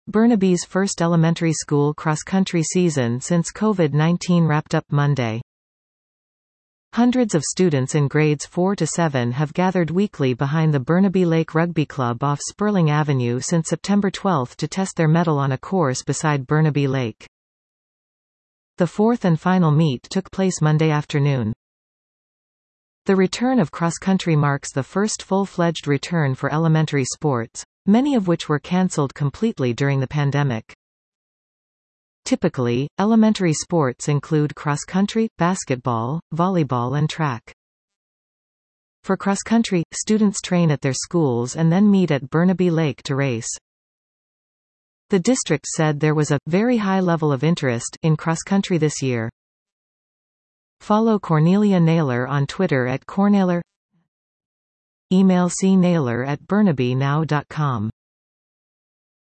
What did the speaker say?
Burnaby's first elementary school cross-country season since COVID-19 wrapped up Monday. Hundreds of students in grades 4 to 7 have gathered weekly behind the Burnaby Lake Rugby Club off Spurling Avenue since September 12 to test their mettle on a course beside Burnaby Lake. The fourth and final meet took place Monday afternoon. The return of cross-country marks the first full-fledged return for elementary sports, many of which were cancelled completely during the pandemic. Typically, elementary sports include cross-country, basketball, volleyball and track. For cross-country, students train at their schools and then meet at Burnaby Lake to race. The district said there was a very high level of interest in cross-country this year. Follow Cornelia Naylor on Twitter @CorNaylor. Email cnaylor@burnabynow.com.